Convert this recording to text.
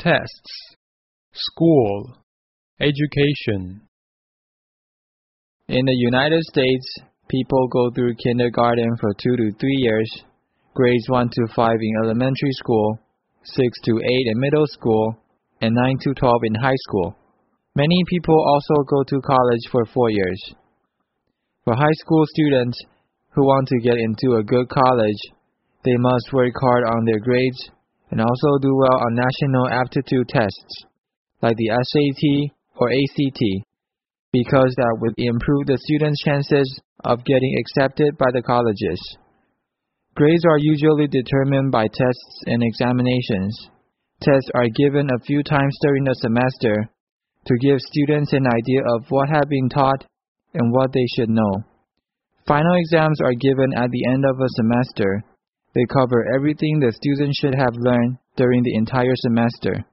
tests, school, education. In the United States, people go through kindergarten for 2 to 3 years, grades 1 to 5 in elementary school, 6 to 8 in middle school, and 9 to 12 in high school. Many people also go to college for 4 years. For high school students who want to get into a good college, they must work hard on their grades and also do well on national aptitude tests, like the SAT or ACT, because that would improve the students' chances of getting accepted by the colleges. Grades are usually determined by tests and examinations. Tests are given a few times during the semester to give students an idea of what have been taught and what they should know. Final exams are given at the end of a semester. They cover everything the students should have learned during the entire semester.